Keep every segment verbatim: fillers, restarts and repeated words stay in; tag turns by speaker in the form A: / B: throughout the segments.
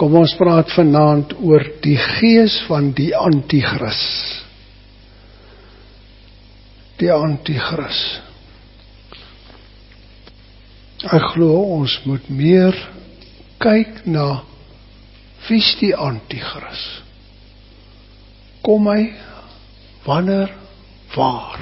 A: Kom ons praat vanaand oor die gees van die Antichrist. Die Antichrist. Ek glo ons moet meer kyk na wie's die Antichrist. Kom hy, wanneer, waar?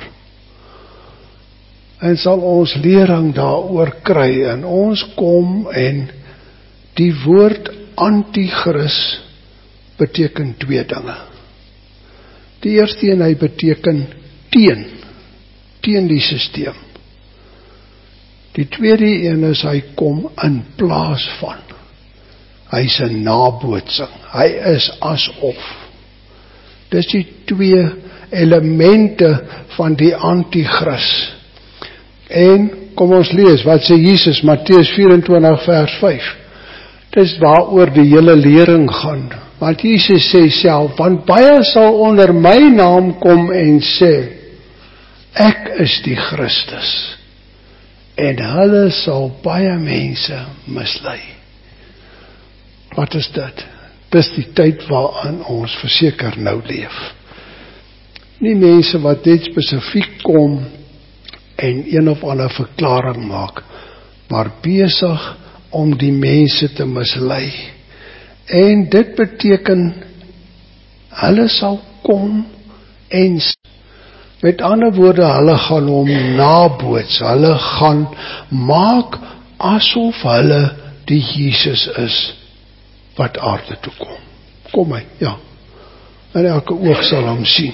A: En sal ons lering daaroor kry, en ons kom en die woord Antichrist beteken twee dinge. Die eerste een, hy beteken teen, teen die sisteem. Die tweede een is, hy kom in plaas van. Hy is 'n nabootsing, hy is asof. Dis die twee elemente van die Antichrist. En, kom ons lees, wat sê Jesus, Matteus vyf-en-twintig vers vyf. Dis waaroor die hele lering gaan. Want Jesus sê self, want baie sal onder my naam kom en sê, ek is die Christus. En hulle sal baie mense mislei. Wat is dit? Dis die tyd waarin ons verseker nou leef. Nie mense wat net spesifiek kom en een of ander verklaring maak, maar besig om die mense te mislei. En dit beteken, hulle sal kom en, met ander woorde, hulle gaan hom naboots, hulle gaan maak asof hulle die Jesus is, wat aarde toe kom. Kom hy, ja. En elke oog sal hom sien.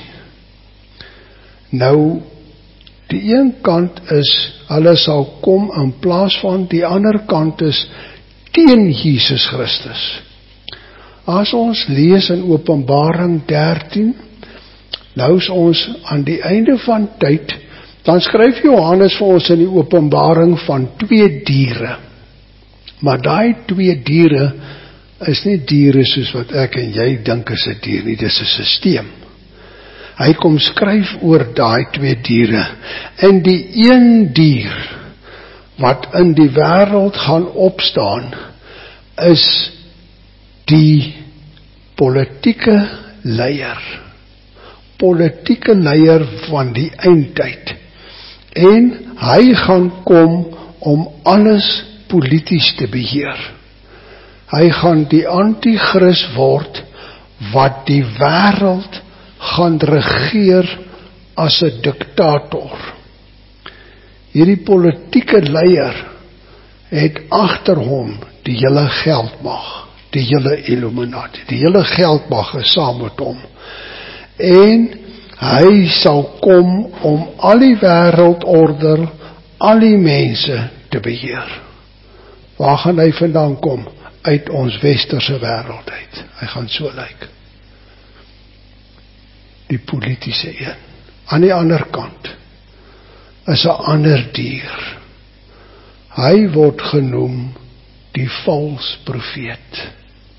A: Nou, die een kant is, hulle sal kom in plaas van, die ander kant is, teen Jesus Christus. As ons lees in Openbaring dertien, nou is ons aan die einde van tyd, dan skryf Johannes vir ons in die Openbaring van twee diere. Maar daai twee diere is nie diere soos wat ek en jy dink is 'n dier nie, dis 'n sisteem. Hy kom skryf oor daai twee diere. En die een dier wat in die wêreld gaan opstaan, is die politieke leier. Politieke leier van die eindtyd. En hy gaan kom om alles polities te beheer. Hy gaan die Antichrist word wat die wêreld gaan regeer as 'n diktator. Hierdie politieke leier het agter hom die hele geldmag, die hele Illuminati, die hele geldmag is saam met hom. En hy sal kom om al die wêreldorde, al die mense te beheer. Waar gaan hy vandaan kom? Uit ons westerse wêreld uit. Hy gaan so lyk. Die politiese een. Aan die ander kant is 'n ander dier. Hy word genoem die vals profeet.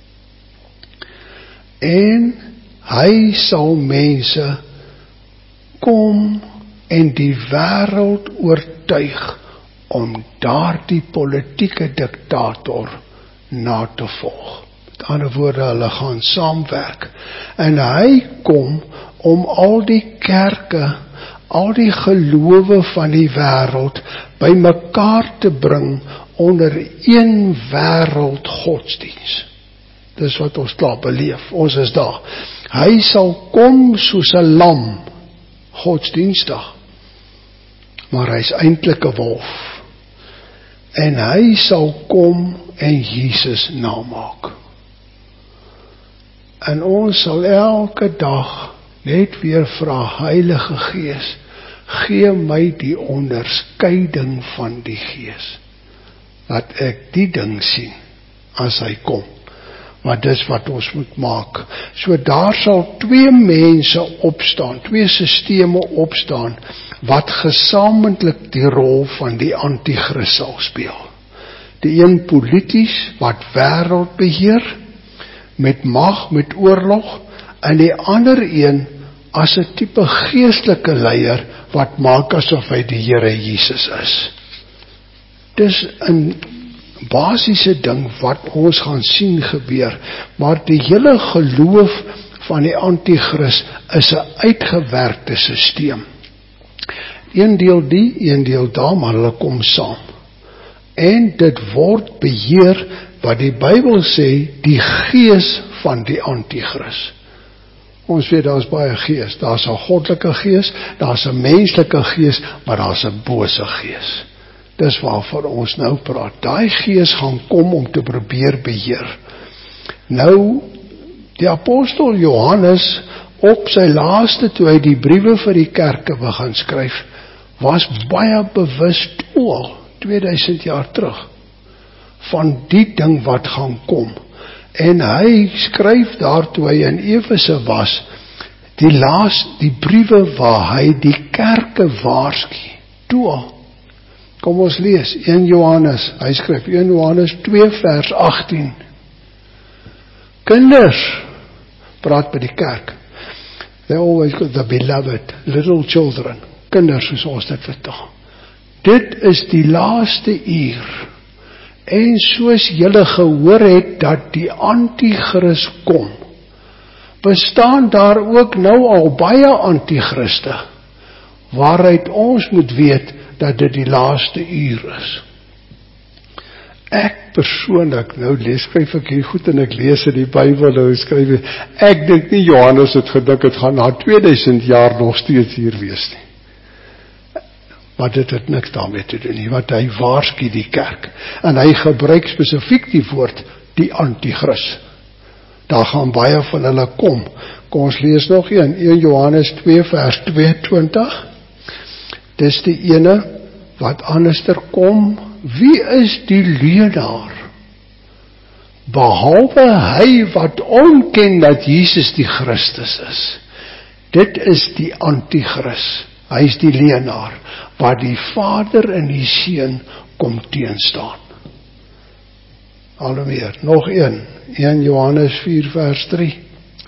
A: En hy sal mense kom en die wêreld oortuig om daardie politieke diktator na te volg. Met ander woorde, hulle gaan saamwerk. En hy kom om al die kerke, al die gelowe van die wêreld by mekaar te bring onder een wêreld godsdiens. Dis wat ons daar beleef, ons is daar. Hy sal kom soos 'n lam, godsdienstig, maar hy is eintlik 'n wolf. En hy sal kom en Jesus namaak. En ons sal elke dag net weer vra, Heilige Gees, gee my die onderskeiding van die Gees, dat ek die ding sien as hy kom. Maar dis wat ons moet maak. So daar sal twee mense opstaan, twee sisteme opstaan, wat gesamentlik die rol van die Antichrist sal speel. Die een polities, wat wêreld beheer, met mag, met oorlog, en die ander een as 'n tipe geestelike leier, wat maak asof hy die Here Jesus is. Dis in basiese ding wat ons gaan sien gebeur, maar die hele geloof van die anti-kris is 'n uitgewerkte sisteem. Een deel die, een deel daar, maar hulle kom saam. En dit word beheer, wat die Bybel sê, die gees van die anti-kris. Ons weet, daar is baie gees, daar is 'n goddelike gees, daar is 'n menslike gees, maar daar is 'n bose gees. Dis waarvan ons nou praat. Daai gees gaan kom om te probeer beheer. Nou, die apostel Johannes, op sy laaste, toe hy die briewe vir die kerke begin skryf, was baie bewus toe al, tweeduisend jaar terug, van die ding wat gaan kom. En hy skryf daar, toe hy in Efese was, die laaste, die briewe waar hy die kerke waarsku, toe al. Kom ons lees, een Johannes, hy skryf, een Johannes twee vers agttien. Kinders, praat by die kerk, they always got the beloved, little children, kinders, soos ons dit vertaal. Dit is die laaste uur, en soos julle gehoor het, dat die anti-kris kom, bestaan daar ook nou al baie anti-kriste, waaruit ons moet weet, dat dit die laaste uur is. Ek persoonlik, nou lees skryf ek hier goed en ek lees in die Bybel, nou skryf ek, ek dink nie Johannes het gedink, het gaan na tweeduisend jaar nog steeds hier wees nie. Maar dit het niks daarmee te doen nie, want hy waarsku die kerk, en hy gebruik spesifiek die woord, die anti-kris. Daar gaan baie van hulle kom. Kom ons lees nog een, een Johannes twee vers tweeëntwintig. Dis die ene wat anderster kom. Wie is die leuenaar? Behalwe hy wat onken dat Jesus die Christus is. Dit is die anti-kris. Hy is die leuenaar, wat die Vader en die Seun kom teenstaan. Alweer, nog een, een Johannes vier vers drie.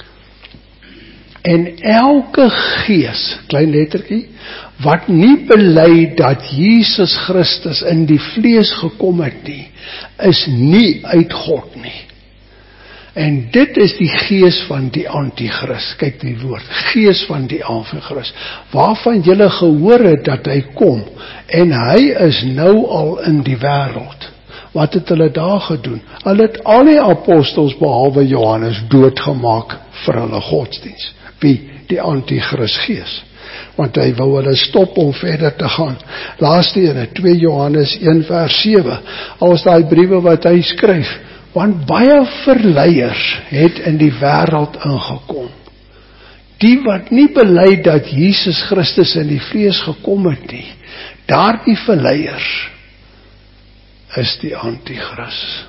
A: En elke gees, klein lettertjie, wat nie bely dat Jesus Christus in die vlees gekom het nie, is nie uit God nie. En dit is die gees van die anti-kris. Kyk die woord, gees van die anti-kris, waarvan julle gehoor het dat hy kom, en hy is nou al in die wêreld. Wat het hulle daar gedoen? Hulle het al die apostels behalwe Johannes doodgemaak vir hulle godsdiens. Wie? Die anti-kris gees. Want hy wou hulle stop om verder te gaan. Laaste ene, twee Johannes een vers sewe. Als daai briewe wat hy skryf, want baie verleiers het in die wêreld ingekom. Die wat nie bely dat Jesus Christus in die vlees gekom het nie, daardie verleiers is die anti-kris.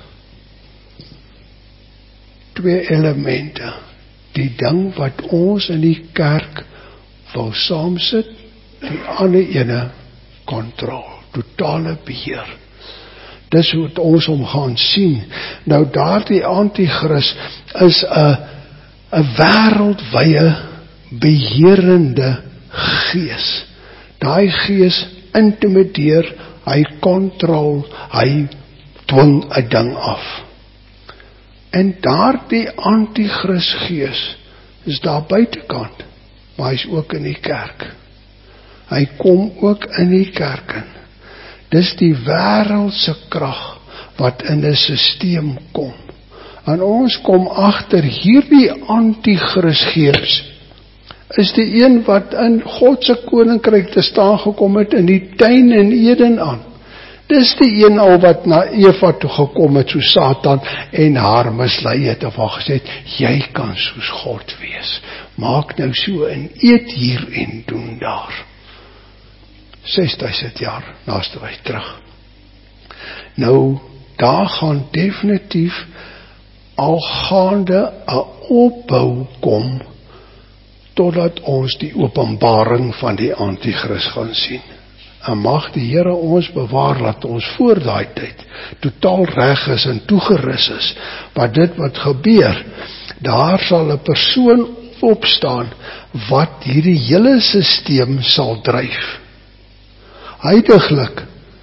A: Twee elemente. Die ding wat ons in die kerk wil saamsit, die ander ene kontrol, totale beheer. Dis hoe ons om gaan sien. Nou daardie anti-kris is 'n 'n wêreldwye beheerende gees. Daai gees intimideer, hy kontrol, hy dwing 'n ding af. En daardie anti-kris gees is daar buitekant, maar hy is ook in die kerk. Hy kom ook in die kerk in. Dis die wêreldse krag wat in 'n sisteem kom. En ons kom agter hierdie anti-kris gees is die een wat in God se koninkryk te staan gekom het in die tuin in Eden aan. Dis die een al wat na Eva toe gekom het, so Satan, en haar mislei het, of haar gesê het, jy kan soos God wees. Maak nou so en eet hier en doen daar. sesduisend jaar naaste wy terug. Nou, daar gaan definitief al gaande 'n opbou kom, totdat ons die openbaring van die anti-kris gaan sien. En mag die Here ons bewaar, dat ons voor daai tyd totaal reg is en toegerus is, maar dit wat gebeur, daar sal 'n persoon opstaan, wat hierdie hele sisteem sal dryf. Huidiglik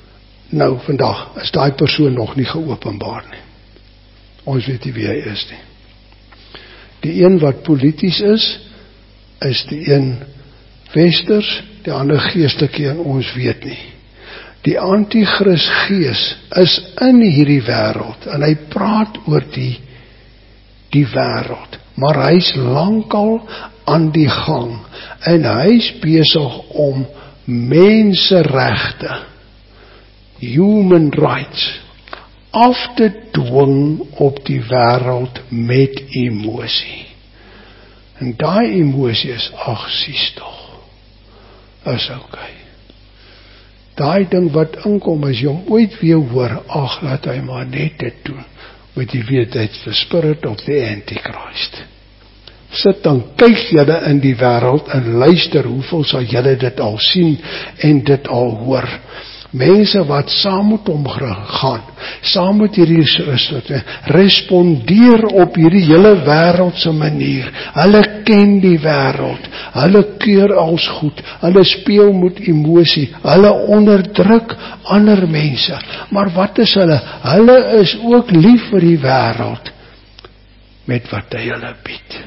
A: Nou, vandag is daai persoon nog nie geopenbaar nie. Ons weet nie wie hy is nie. Die een wat polities is, is die een westers, die ander geestelike en ons weet nie. Die antichrist gees is in hierdie wêreld en hy praat oor die die wêreld, maar hy's lankal aan die gang en hy's besig om menseregte, human rights, af te dwing op die wêreld met emosie. En daai emosie is, ag sies tog, is okay. Daai ding wat inkom, as jy hom ooit weer hoor, ag, laat hy maar net dit doen, want jy weet, hy's the spirit of the Antichrist. Sit dan, kyk julle in die wêreld en luister, hoeveel sal julle dit al sien en dit al hoor. Mense wat saam met hom gaan, saam met hierdie Christus, respondeer op hierdie hele wêreldse manier. Hulle ken die wêreld, hulle keur als goed, hulle speel met emosie, hulle onderdruk ander mense. Maar wat is hulle? Hulle is ook lief vir die wêreld, met wat hy hulle bied.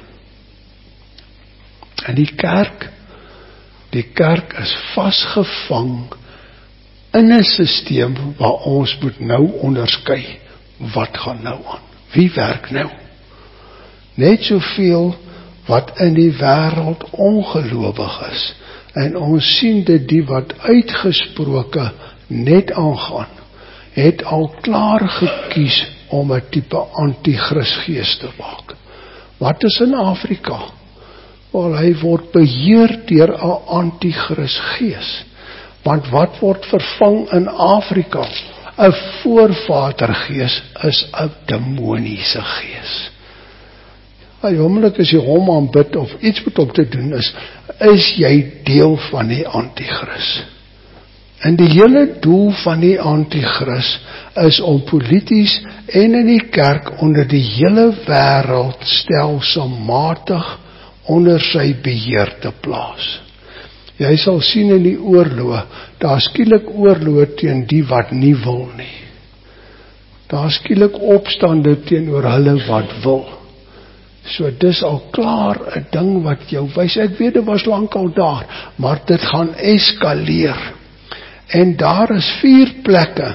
A: En die kerk, die kerk is vasgevang in 'n stelsel waar ons moet nou onderskei, wat gaan nou aan? Wie werk nou? Net soveel wat in die wêreld ongelowig is. En ons sien dit, die wat uitgesproke net aangaan, het al klaar gekies om 'n tipe antichristgees te maak. Wat is in Afrika? Wel, hy word beheer deur 'n antichristgees. Want wat word vervang in Afrika? 'n voorvadergees is 'n demoniese gees. Die oomblik as jy hom aanbid of iets met hom te doen is, is jy deel van die antichrist. En die hele doel van die antichrist is om polities en in die kerk onder die hele wêreld stelselmatig onder sy beheer te plaas. Jy sal sien in die oorloë, daar skielik oorloë teen die wat nie wil nie. Daar skielik opstande teenoor hulle wat wil. So dis al klaar 'n ding wat jou wys. Ek weet dit was lankal daar, maar dit gaan eskaleer. En daar is vier plekke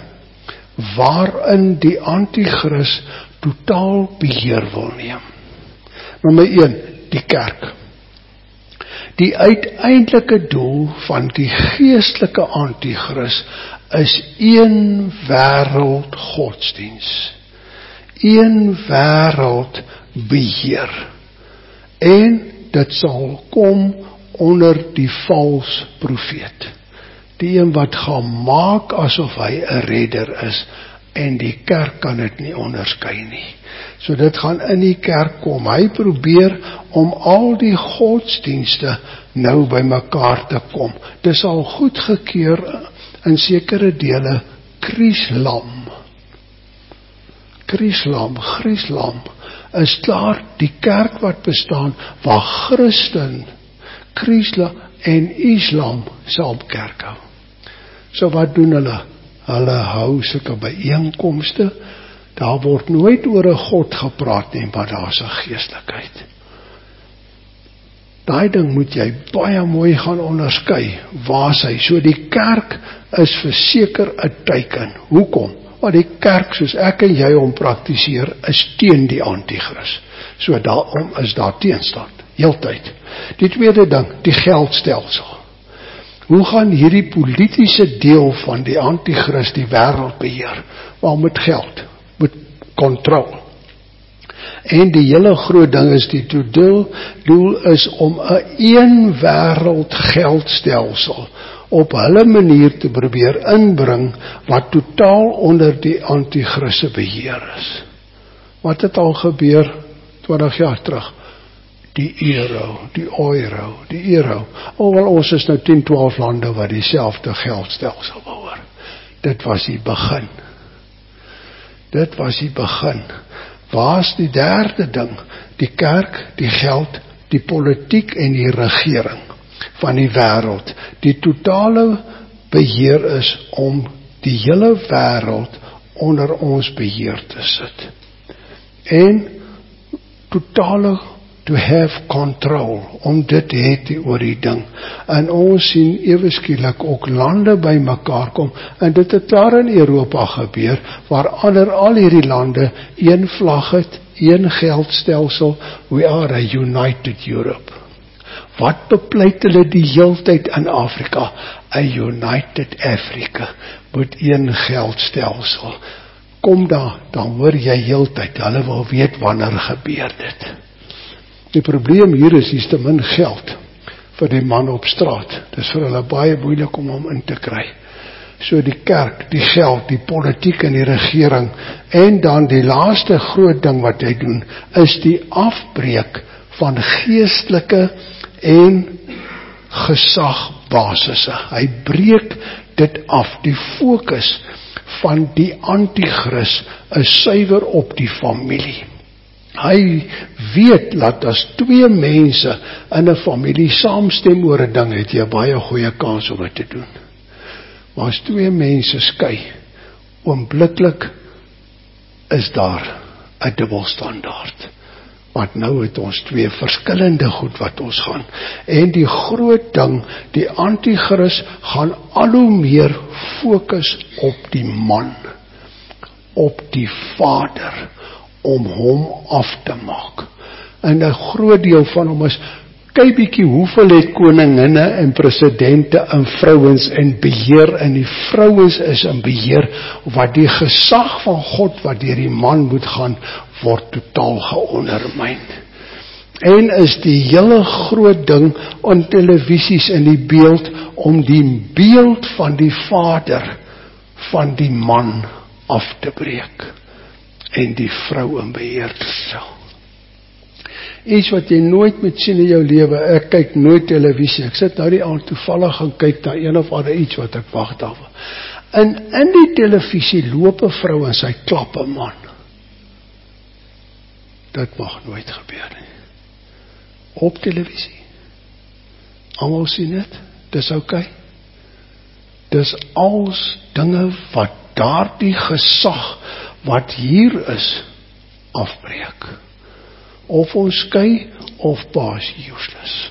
A: waarin die antichrist totaal beheer wil neem. Nommer een, die kerk. Die uiteindelike doel van die geestelike antichrist is een wêreld godsdiens. Een wêreld beheer. En dit sal kom onder die vals profeet. Die een wat gaan maak asof hy 'n redder is en die kerk kan dit nie onderskei nie. So dit gaan in die kerk kom. Hy probeer om al die godsdienste nou by mekaar te kom. Dis al goedgekeur in sekere dele Chrislam. Chrislam, Chrislam is klaar die kerk wat bestaan waar Christen, Chrisla en Islam saam kerk hou. So wat doen hulle? Hulle hou sulke byeenkomste. Daar word nooit oor 'n God gepraat nie, maar daar's 'n geestelikheid. Daai ding moet jy baie mooi gaan onderskei. Waar sy, so die kerk is verseker 'n teiken. Hoekom? Want die kerk, soos ek en jy hom praktiseer, is teen die antichrist. So daarom is daar teenstand, heeltyd. Die tweede ding, die geldstelsel. Hoe gaan hierdie politiese deel van die antichrist die wêreld beheer? Wel met geld, met kontrol. En die hele groot ding is die doel, doel is om 'n een wêreld geldstelsel op hulle manier te probeer inbring wat totaal onder die antichrist se beheer is. Wat het al gebeur twintig jaar terug? Die euro, die euro, die euro. Alhoewel ons is nou tien, twaalf lande wat dieselfde geldstelsel behoor. Dit was die begin. Dit was die begin. Waar is die derde ding? Die kerk, die geld, die politiek en die regering van die wêreld. Die totale beheer is om die hele wêreld onder ons beheer te sit. En totale to have control, om dit te hê oor die ding. En ons sien ewe skielik ook lande by mekaar kom, en dit het daar in Europa gebeur, waar ander al hierdie lande een vlag het, een geldstelsel, we are a united Europe. Wat bepleit hulle die heeltyd in Afrika? A united Africa, met een geldstelsel. Kom daar, dan hoor jy heeltyd, hulle wil weet wanneer gebeur dit. Die probleem hier is, hier is te min geld vir die man op straat. Dit is vir hulle baie moeilik om hom in te kry. So die kerk, die geld, die politiek en die regering, en dan die laaste groot ding wat hy doen, is die afbreek van geestelike en gesagbasisse. Hy breek dit af. Die fokus van die anti-kris is suiwer op die familie. Hy weet dat as twee mense in 'n familie saamstem oor 'n ding, het jy 'n baie goeie kans om dit te doen. Maar as twee mense skei, oombliklik is daar 'n dubbelstandaard. Want nou het ons twee verskillende goed wat ons gaan. En die groot ding, die anti-kris gaan al hoe meer fokus op die man, op die vader, om hom af te maak. En 'n groot deel van hom is, kyk bietjie hoeveel het koninginne en presidente en vrouens en beheer, en die vrouens is in beheer, wat die gesag van God wat deur die man moet gaan, word totaal geondermyn. En is die hele groot ding op televisies in die beeld, om die beeld van die vader van die man af te breek, en die vrou in beheer te stel. Iets wat jy nooit moet sien in jou lewe. Ek kyk nooit televisie. Ek sit nou die aand toevallig gaan kyk na een of ander iets wat ek wag daarvoor. En in die televisie loop 'n vrou en sy klap 'n man. Dit mag nooit gebeur nie. Op televisie. Almal sien dit. Dis oukei. Dis als dinge wat daardie gesag wat hier is, afbreek. Of ons skei, of paas useless.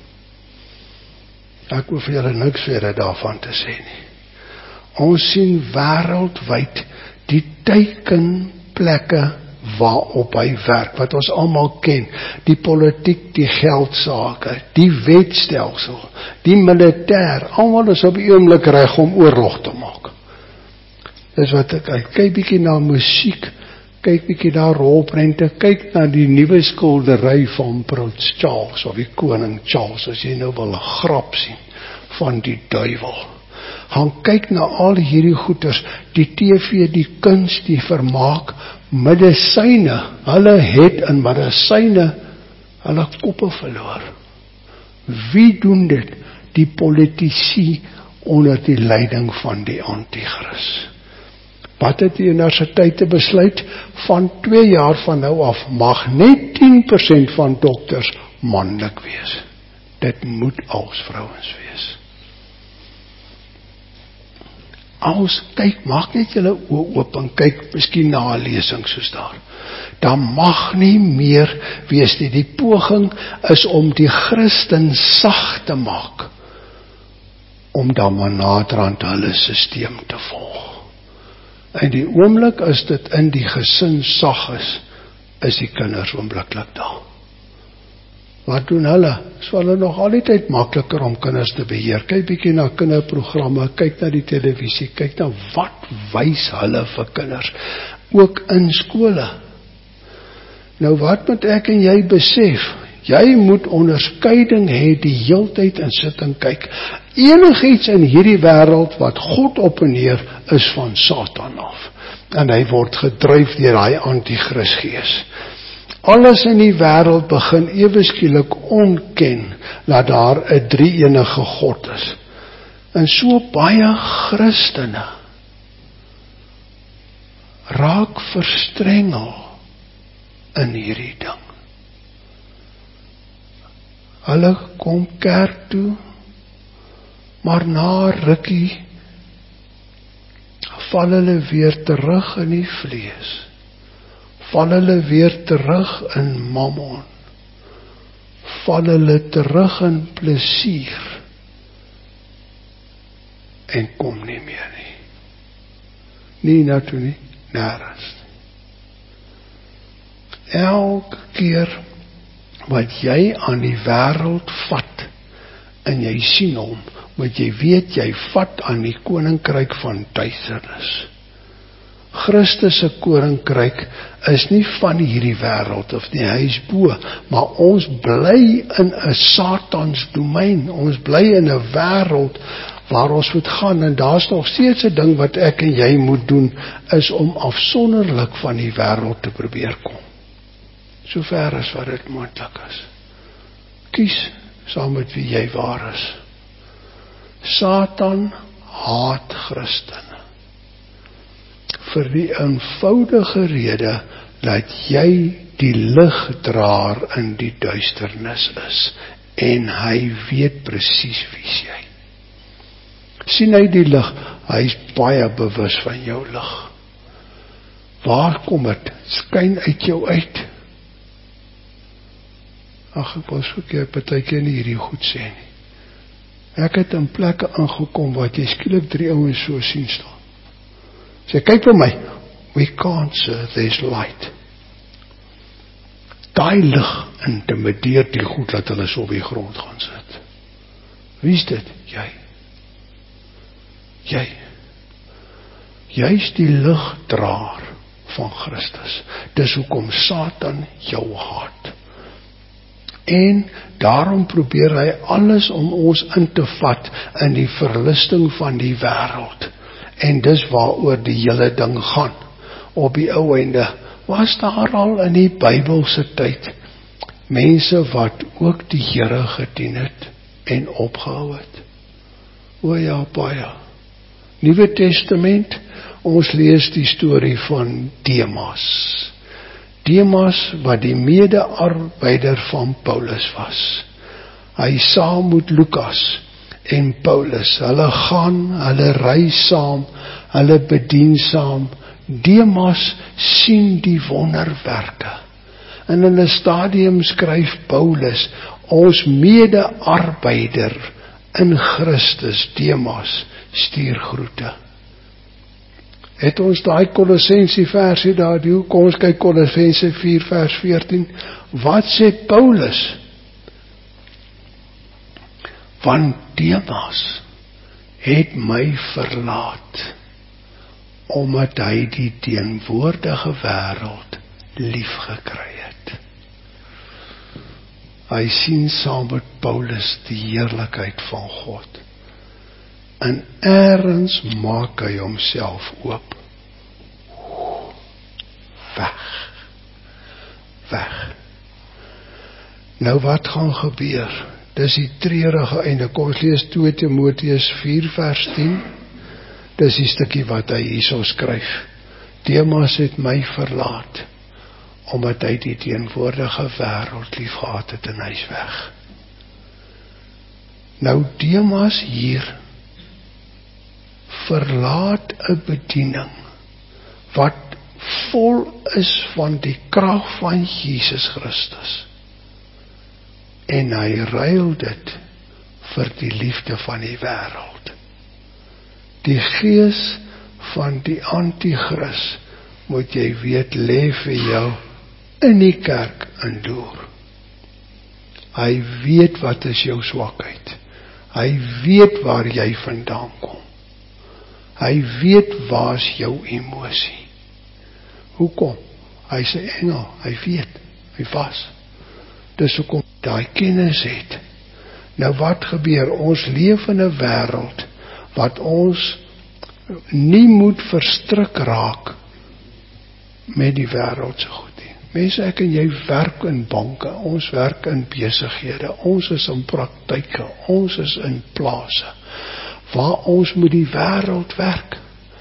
A: Ek hoef vir julle niks verder daarvan te sê nie. Ons sien wêreldwyd die teikenplekke waarop hy werk, wat ons almal ken. Die politiek, die geldsake, die wetstelsel, die militêr, almal is op die oomblik reg om oorlog te maak. Dis wat ek kyk, kyk bietjie na musiek, kyk bietjie na rolprente, kyk na die nuwe skildery van Prins Charles, of die koning Charles, as jy nou wil 'n grap sien, van die duiwel. Gaan kyk na al hierdie goeters, die T V, die kuns, die vermaak, medisyne, hulle het in medisyne, hulle koppe verloor. Wie doen dit? Die politici onder die leiding van die anti-kris. Wat het die universiteite besluit? Van twee jaar van nou af mag net tien persent van dokters manlik wees. Dit moet als vrouens wees. Als, kyk, maak net julle oë oop en kyk miskien na 'n lesing soos daar. Daar mag nie meer wees nie. Die poging is om die Christen sag te maak, om dan maar naderhand hulle sisteem te volg. En die oomblik as dit in die gesin sag is, is die kinders oombliklik daar. Wat doen hulle? Is hulle nog al die tyd makliker om kinders te beheer. Kyk bietjie na kinderprogramme, kyk na die televisie, kyk na wat wys hulle vir kinders, ook in skole. Nou wat moet ek en jy besef? Jy moet onderskeiding hê die heeltyd en sit en kyk. Enigiets in hierdie wêreld wat God opneer is van Satan af. En hy word gedryf deur daai anti-kris gees. Alles in die wêreld begin ewe skielik ontken dat daar 'n drie-enige God is. En so baie Christene raak verstrengel in hierdie ding. Hulle kom kerk toe, maar na rukkie val hulle weer terug in die vlees, val hulle weer terug in mammon, val hulle terug in plesier, en kom nie meer nie. Nie na toe nie, nêrens. Elke keer wat jy aan die wêreld vat, en jy sien hom, moet jy weet, jy vat aan die koninkryk van duisternis. Christus se koninkryk is nie van hierdie wêreld of nie, hy is bo, maar ons bly in 'n Satans domein, ons bly in 'n wêreld waar ons moet gaan, en daar's nog steeds 'n ding wat ek en jy moet doen, is om afsonderlik van die wêreld te probeer kom. So ver as wat dit moontlik is. Kies saam met wie jy waar is. Satan haat Christene. Vir die eenvoudige rede dat jy die ligdraer in die duisternis is, en hy weet presies wie's jy. Sien hy die lig, hy is baie bewus van jou lig. Waar kom het? Skyn uit jou uit. Ag, ek was verkeerd, partykeer nie hierdie goed sê nie. Ek het in plekke ingekom wat jy skielik drie ouens so sien staan. Sê, kyk vir my, we can't sir, there's light. Daai lig intimideer die goed dat hulle so op die grond gaan sit. Wie is dit? Jy. Jy. Jy is die ligdraer van Christus. Dis hoekom Satan jou haat. En daarom probeer hy alles om ons in te vat in die verlusting van die wêreld. En dis waaroor die hele ding gaan. Op die ou einde was daar al in die Bybelse tyd mense wat ook die Here gedien het en opgehou het. O ja, baie. Nuwe Testament, ons lees die storie van Demas. Demas wat die mede-arbeider van Paulus was. Hy saam met Lukas en Paulus, hulle gaan, hulle reis saam, hulle bedien saam. Demas sien die wonderwerke. En in 'n stadium skryf Paulus, ons mede-arbeider in Christus, Demas, stuur groete. Het ons daai Kolossense versie daar, die, kom ons kyk Kolossense vier vers veertien, wat sê Paulus? Want Demas het my verlaat, omdat hy die teenwoordige wêreld lief gekry het. Hy sien saam met Paulus die heerlikheid van God. En ergens maak hy homself oop. Weg. Weg. Nou wat gaan gebeur? Dis die treurige einde. Kom ons lees twee Timoteus vier vers tien. Dis die stukkie wat hy hierso skryf. Demas het my verlaat, omdat hy die teenwoordige wêreld lief gehad het, en hy is weg. Nou Demas hier verlaat 'n bediening wat vol is van die krag van Jesus Christus. En hy ruil dit vir die liefde van die wêreld. Die gees van die anti-kris, moet jy weet, lê vir jou in die kerk indoor. Hy weet wat is jou swakheid. Hy weet waar jy vandaan kom. Hy weet waar is jou emosie. Hoekom? Hy is 'n engel, hy weet, hy was. Dis hoekom daai kennis het. Nou wat gebeur? Ons leef in 'n wêreld wat ons nie moet verstrik raak met die wêreld se goed nie. Mense, ek en jy werk in banke, ons werk in besighede, ons is in praktyke, ons is in plase waar ons met die wêreld werk.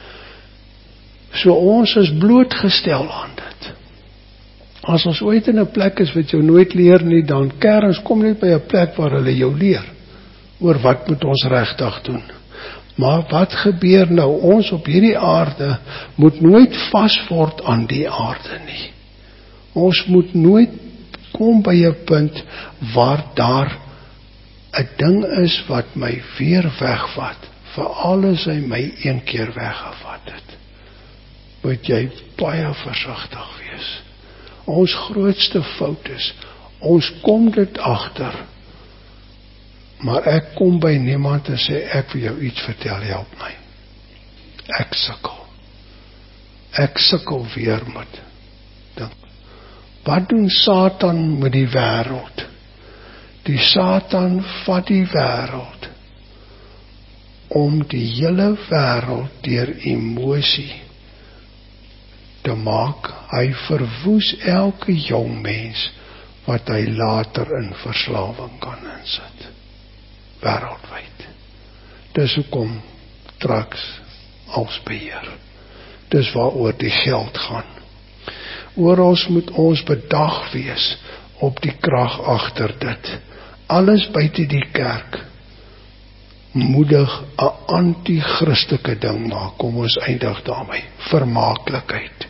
A: So ons is blootgestel aan dit. As ons ooit in 'n plek is wat jou nooit leer nie, dan kerns kom net by 'n plek waar hulle jou leer oor wat moet ons regtig doen. Maar wat gebeur nou? Ons op hierdie aarde moet nooit vas word aan die aarde nie. Ons moet nooit kom by 'n punt waar daar 'n ding is wat my weer wegvat, veral as hy my een keer weggevat het. Moet jy baie versigtig wees. Ons grootste fout is, ons kom dit agter, maar ek kom by niemand en sê, ek wil jou iets vertel, help my. Ek sukkel. Ek sukkel weer met ding. Wat doen Satan met die wêreld? Die Satan vat die wêreld om die hele wêreld deur emosie te maak. Hy verwoes elke jong mens wat hy later in verslawing kan insit. Wêreldwyd. Dis hoekom drugs als beheer. Dis waaroor die geld gaan. Oral moet ons bedag wees op die krag agter dit. Alles buite die kerk moedig 'n anti-Christelike ding maak. Kom ons eindig daarmee. Vermaaklikheid.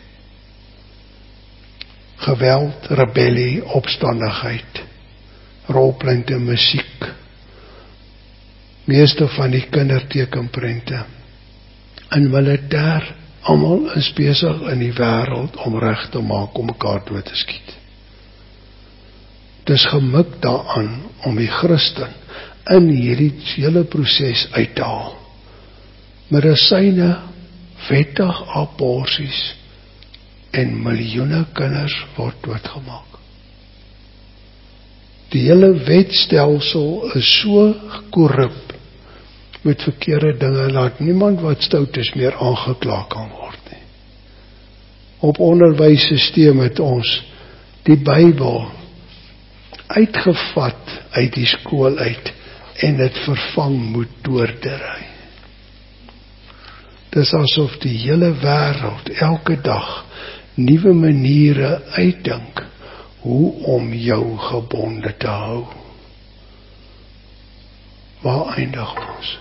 A: Geweld, rebellie, opstandigheid, rolprente, musiek. Meeste van die kindertekenprente. In militêr, almal is besig in die wêreld om reg te maak om mekaar dood te skiet. Dis gemik daaraan om die Christen in hierdie hele proses uit te haal. Medisyne, wettig aborsies en miljoene kinders word doodgemaak. Die hele wetstelsel is so korrup met verkeerde dinge, laat niemand wat stout is meer aangekla kan word nie. Op onderwysstelsel het ons die Bybel uitgevat uit die skool uit en dit vervang met doordery. Dis asof die hele wêreld elke dag nuwe maniere uitdink hoe om jou gebonde te hou. Waar eindig ons?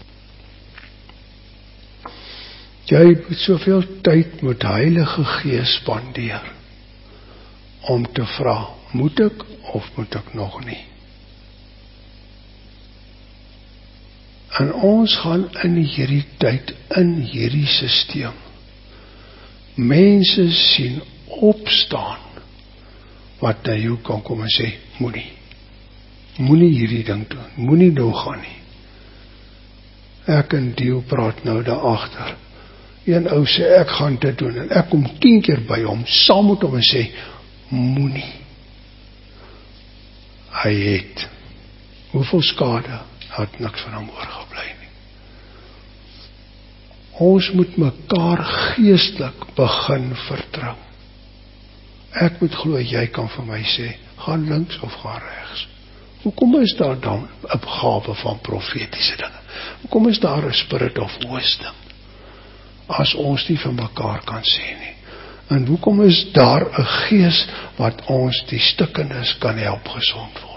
A: Jy moet soveel tyd met Heilige Gees spandeer om te vra, moet ek of moet ek nog nie? En ons gaan in hierdie tyd, in hierdie stelsel, mense sien opstaan, wat na jou kan kom en sê, moenie, moenie hierdie ding doen, moenie nou gaan nie. Ek en Dio praat nou daar agter. Een ou sê, ek gaan dit doen, en ek kom tien keer by hom, saam met hom en sê, moenie. Hy het, hoeveel skade, had niks van hom oorgebly nie. Ons moet mekaar geestelik begin vertrou. Ek moet glo, jy kan vir my sê, gaan links of gaan regs. Hoekom is daar dan 'n gawe van profetiese dinge? Hoekom is daar 'n spirit of wisdom? As ons nie vir mekaar kan sê nie. En hoekom is daar 'n gees wat ons die stikkendes kan help gesond word?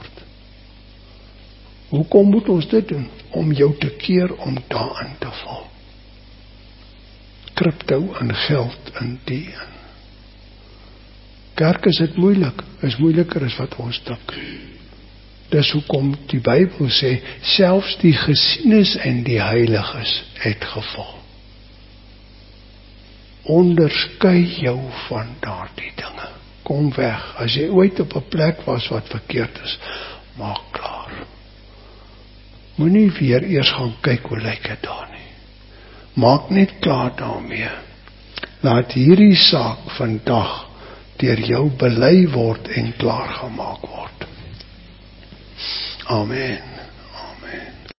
A: Hoekom moet ons dit doen? Om jou te keer om daarin te val. Krypto en geld in die in. Kerk is dit moeilik, is moeiliker as wat ons dink. Dis hoekom die Bybel sê, selfs die gesienes en die heiliges het geval. Onderskei jou van daardie dinge. Kom weg. As jy ooit op 'n plek was wat verkeerd is, maak klaar. Moenie weer eers gaan kyk hoe lyk dit daar nie. Maak net klaar daarmee. Laat hierdie saak vandag deur jou bely word en klaar gemaak word. Amen.